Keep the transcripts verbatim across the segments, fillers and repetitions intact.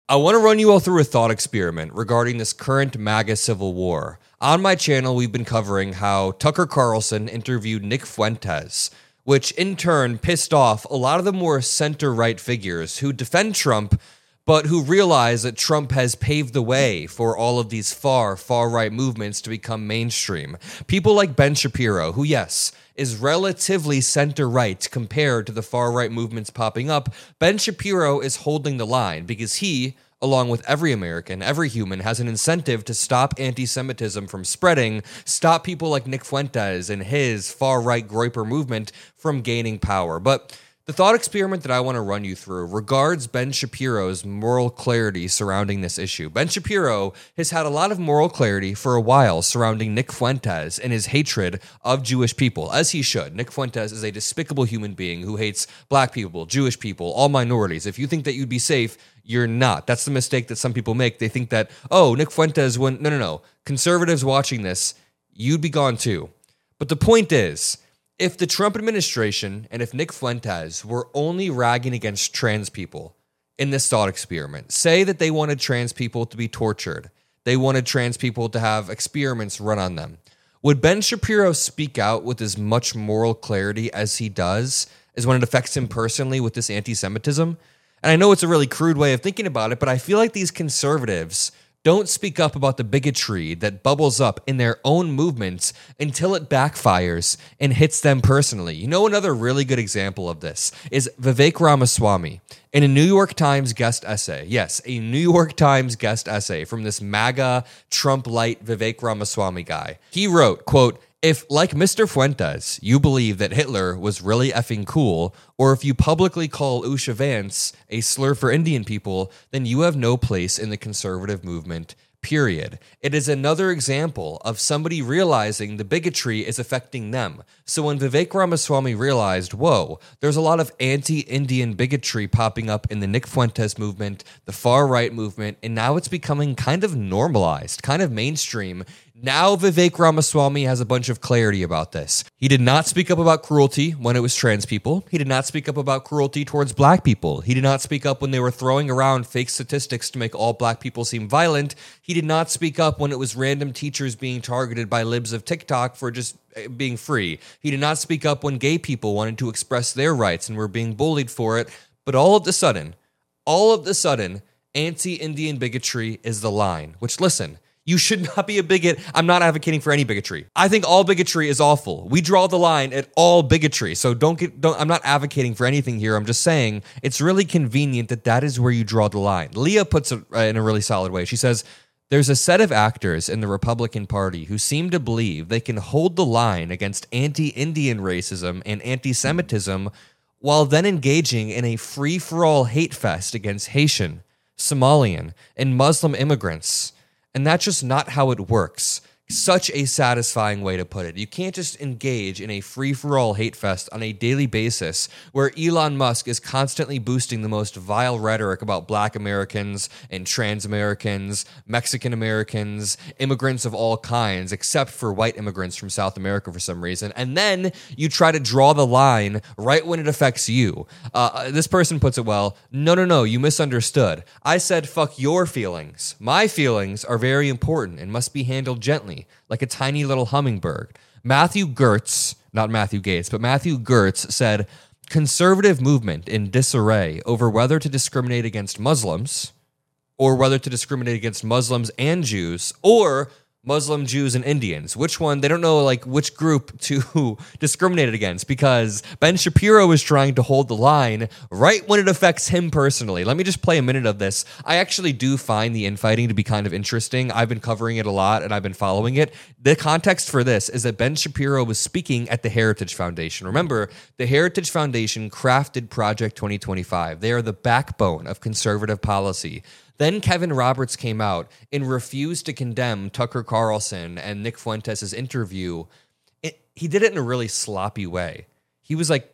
I want to run you all through a thought experiment regarding this current MAGA civil war. On my channel, we've been covering how Tucker Carlson interviewed Nick Fuentes, which in turn pissed off a lot of the more center-right figures who defend Trump, but who realize that Trump has paved the way for all of these far, far-right movements to become mainstream. People like Ben Shapiro, who, yes, is relatively center-right compared to the far-right movements popping up. Ben Shapiro is holding the line because he, along with every American, every human, has an incentive to stop anti-Semitism from spreading, stop people like Nick Fuentes and his far-right Groyper movement from gaining power. But the thought experiment that I want to run you through regards Ben Shapiro's moral clarity surrounding this issue. Ben Shapiro has had a lot of moral clarity for a while surrounding Nick Fuentes and his hatred of Jewish people, as he should. Nick Fuentes is a despicable human being who hates black people, Jewish people, all minorities. If you think that you'd be safe, you're not. That's the mistake that some people make. They think that, oh, Nick Fuentes wouldn't. No, no, no. Conservatives watching this, you'd be gone too. But the point is, if the Trump administration and if Nick Fuentes were only ragging against trans people in this thought experiment, say that they wanted trans people to be tortured, they wanted trans people to have experiments run on them, would Ben Shapiro speak out with as much moral clarity as he does as when it affects him personally with this anti-Semitism? And I know it's a really crude way of thinking about it, but I feel like these conservatives don't speak up about the bigotry that bubbles up in their own movements until it backfires and hits them personally. You know, another really good example of this is Vivek Ramaswamy. In a New York Times guest essay, yes, a New York Times guest essay from this MAGA Trump-light Vivek Ramaswamy guy, he wrote, quote, "If, like Mister Fuentes, you believe that Hitler was really effing cool, or if you publicly call Usha Vance a slur for Indian people, then you have no place in the conservative movement, period." It is another example of somebody realizing the bigotry is affecting them. So when Vivek Ramaswamy realized, whoa, there's a lot of anti-Indian bigotry popping up in the Nick Fuentes movement, the far-right movement, and now it's becoming kind of normalized, kind of mainstream. Now Vivek Ramaswamy has a bunch of clarity about this. He did not speak up about cruelty when it was trans people. He did not speak up about cruelty towards black people. He did not speak up when they were throwing around fake statistics to make all black people seem violent. He did not speak up when it was random teachers being targeted by libs of TikTok for just being free. He did not speak up when gay people wanted to express their rights and were being bullied for it. But all of the sudden, all of the sudden, anti-Indian bigotry is the line, which, listen, you should not be a bigot. I'm not advocating for any bigotry. I think all bigotry is awful. We draw the line at all bigotry. So don't get, don't, I'm not advocating for anything here. I'm just saying it's really convenient that that is where you draw the line. Leah puts it in a really solid way. She says, there's a set of actors in the Republican Party who seem to believe they can hold the line against anti-Indian racism and anti-Semitism while then engaging in a free-for-all hate fest against Haitian, Somalian, and Muslim immigrants. And that's just not how it works. Such a satisfying way to put it. You can't just engage in a free-for-all hate fest on a daily basis where Elon Musk is constantly boosting the most vile rhetoric about black Americans and trans Americans, Mexican Americans, immigrants of all kinds, except for white immigrants from South America for some reason. And then you try to draw the line right when it affects you. Uh, this person puts it well, no, no, no, you misunderstood. I said, fuck your feelings. My feelings are very important and must be handled gently, like a tiny little hummingbird. Matthew Gertz, not Matthew Gates, but Matthew Gertz said, conservative movement in disarray over whether to discriminate against Muslims or whether to discriminate against Muslims and Jews or Muslim, Jews, and Indians. Which one? They don't know like which group to discriminate against because Ben Shapiro is trying to hold the line right when it affects him personally. Let me just play a minute of this. I actually do find the infighting to be kind of interesting. I've been covering it a lot and I've been following it. The context for this is that Ben Shapiro was speaking at the Heritage Foundation. Remember, the Heritage Foundation crafted Project twenty twenty-five. They are the backbone of conservative policy. Then Kevin Roberts came out and refused to condemn Tucker Carlson and Nick Fuentes' interview. It, he did it in a really sloppy way. He was like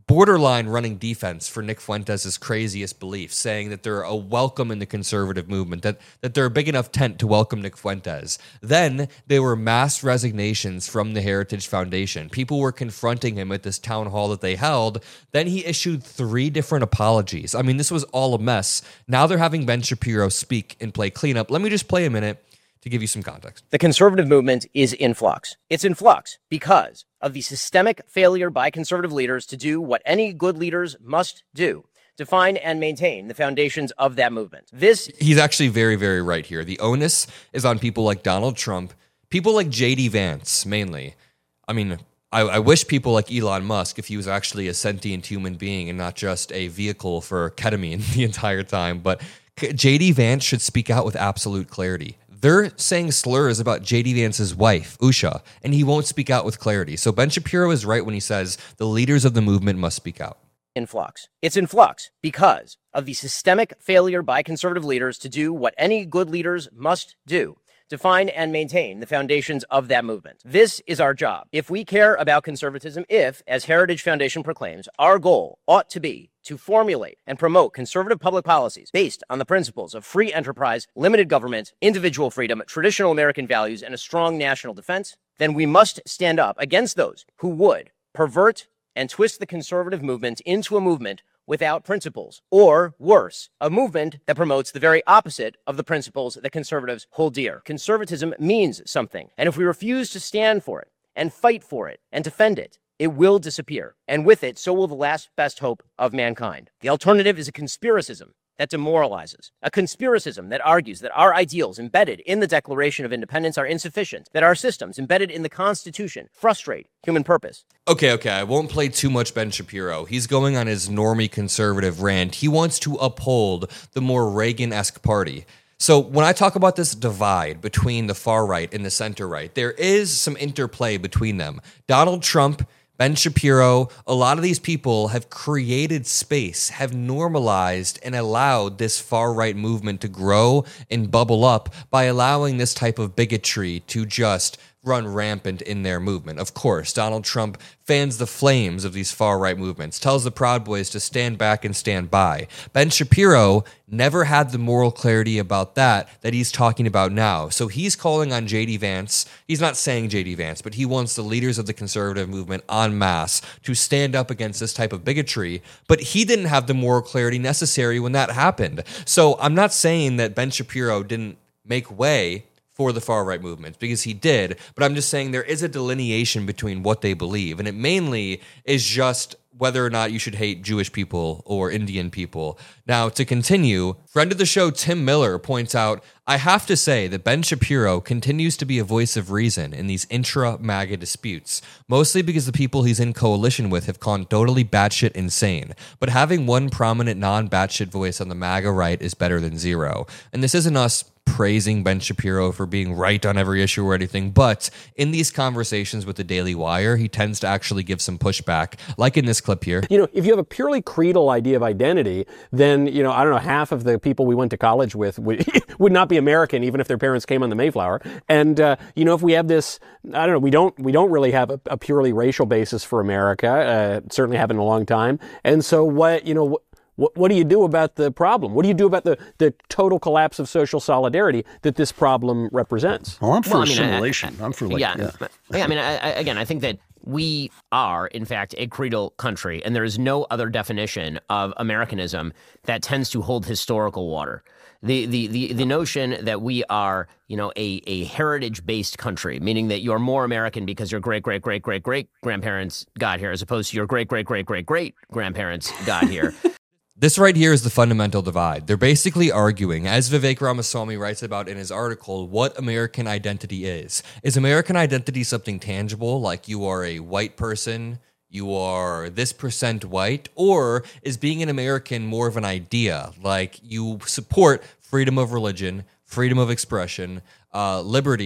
borderline running defense for Nick Fuentes' craziest beliefs, saying that they're a welcome in the conservative movement, that, that they're a big enough tent to welcome Nick Fuentes. Then there were mass resignations from the Heritage Foundation. People were confronting him at this town hall that they held. Then he issued three different apologies. I mean, this was all a mess. Now they're having Ben Shapiro speak and play cleanup. Let me just play a minute to give you some context. The conservative movement is in flux. It's in flux because of the systemic failure by conservative leaders to do what any good leaders must do: define and maintain the foundations of that movement. This He's actually very, very right here. The onus is on people like Donald Trump, people like J D Vance, mainly. I mean, I, I wish people like Elon Musk, if he was actually a sentient human being and not just a vehicle for ketamine the entire time, but J D Vance should speak out with absolute clarity. They're saying slurs about J D Vance's wife, Usha, and he won't speak out with clarity. So Ben Shapiro is right when he says the leaders of the movement must speak out. In flux. It's in flux because of the systemic failure by conservative leaders to do what any good leaders must do: define and maintain the foundations of that movement. This is our job. If we care about conservatism, if, as Heritage Foundation proclaims, our goal ought to be to formulate and promote conservative public policies based on the principles of free enterprise, limited government, individual freedom, traditional American values, and a strong national defense, then we must stand up against those who would pervert and twist the conservative movement into a movement without principles, or worse, a movement that promotes the very opposite of the principles that conservatives hold dear. Conservatism means something, and if we refuse to stand for it and fight for it and defend it, it will disappear, and with it, so will the last best hope of mankind. The alternative is a conspiracism that demoralizes, a conspiracism that argues that our ideals embedded in the Declaration of Independence are insufficient, that our systems embedded in the Constitution frustrate human purpose. Okay, okay, I won't play too much Ben Shapiro. He's going on his normie conservative rant. He wants to uphold the more Reagan-esque party. So when I talk about this divide between the far right and the center right, there is some interplay between them. Donald Trump, Ben Shapiro, a lot of these people have created space, have normalized and allowed this far-right movement to grow and bubble up by allowing this type of bigotry to just run rampant in their movement. Of course, Donald Trump fans the flames of these far-right movements, tells the Proud Boys to stand back and stand by. Ben Shapiro never had the moral clarity about that that he's talking about now. So he's calling on J D Vance. He's not saying J D Vance, but he wants the leaders of the conservative movement en masse to stand up against this type of bigotry. But he didn't have the moral clarity necessary when that happened. So I'm not saying that Ben Shapiro didn't make way for the far-right movements, because he did, but I'm just saying there is a delineation between what they believe, and it mainly is just whether or not you should hate Jewish people or Indian people. Now, to continue, friend of the show Tim Miller points out, I have to say that Ben Shapiro continues to be a voice of reason in these intra-MAGA disputes, mostly because the people he's in coalition with have gone totally batshit insane. But having one prominent non-batshit voice on the MAGA right is better than zero. And this isn't us praising Ben Shapiro for being right on every issue or anything, but in these conversations with the Daily Wire, he tends to actually give some pushback, like in this clip here. You know, if you have a purely creedal idea of identity, then, you know, I don't know, half of the people we went to college with would, would not be American, even if their parents came on the Mayflower. And, uh, you know, if we have this, I don't know, we don't we don't really have a, a purely racial basis for America, uh, certainly haven't in a long time. And so what, you know, What, what do you do about the problem? What do you do about the, the total collapse of social solidarity that this problem represents? Well, I'm for well, I mean, assimilation. I, I, I'm for like, yeah. yeah. yeah I mean, I, I, again, I think that we are, in fact, a creedal country, and there is no other definition of Americanism that tends to hold historical water. The the the, the notion that we are, you know, a, a heritage-based country, meaning that you're more American because your great, great, great, great, great grandparents got here, as opposed to your great, great, great, great, great grandparents got here. This right here is the fundamental divide. They're basically arguing, as Vivek Ramaswamy writes about in his article, what American identity is. Is American identity something tangible, like you are a white person, you are this percent white, or is being an American more of an idea, like you support freedom of religion, freedom of expression, uh, liberty,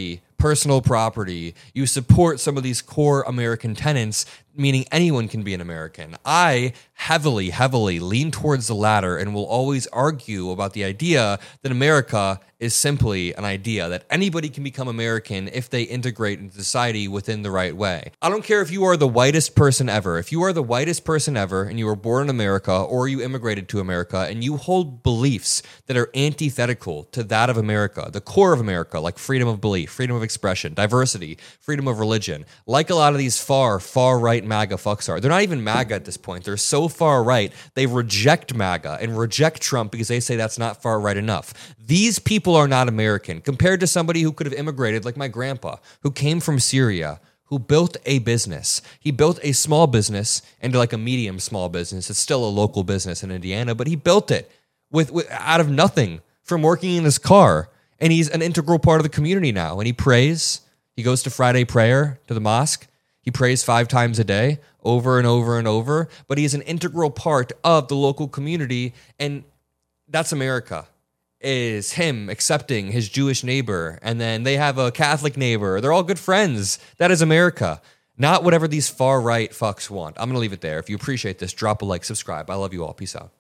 personal property. You support some of these core American tenets, meaning anyone can be an American. I heavily, heavily lean towards the latter and will always argue about the idea that America is simply an idea, that anybody can become American if they integrate into society within the right way. I don't care if you are the whitest person ever. If you are the whitest person ever and you were born in America or you immigrated to America and you hold beliefs that are antithetical to that of America, the core of America, like freedom of belief, freedom of expression, diversity, freedom of religion, like a lot of these far, far right MAGA fucks are. They're not even MAGA at this point. They're so far right, they reject MAGA and reject Trump because they say that's not far right enough. These people are not American compared to somebody who could have immigrated, like my grandpa, who came from Syria, who built a business. He built a small business into like a medium small business. It's still a local business in Indiana, but he built it with, with out of nothing from working in his car. And he's an integral part of the community now. And he prays. He goes to Friday prayer to the mosque. He prays five times a day, over and over and over. But he is an integral part of the local community. And that's America. Is him accepting his Jewish neighbor, and then they have a Catholic neighbor. They're all good friends. That is America. Not whatever these far right fucks want. I'm going to leave it there. If you appreciate this, drop a like, subscribe. I love you all. Peace out.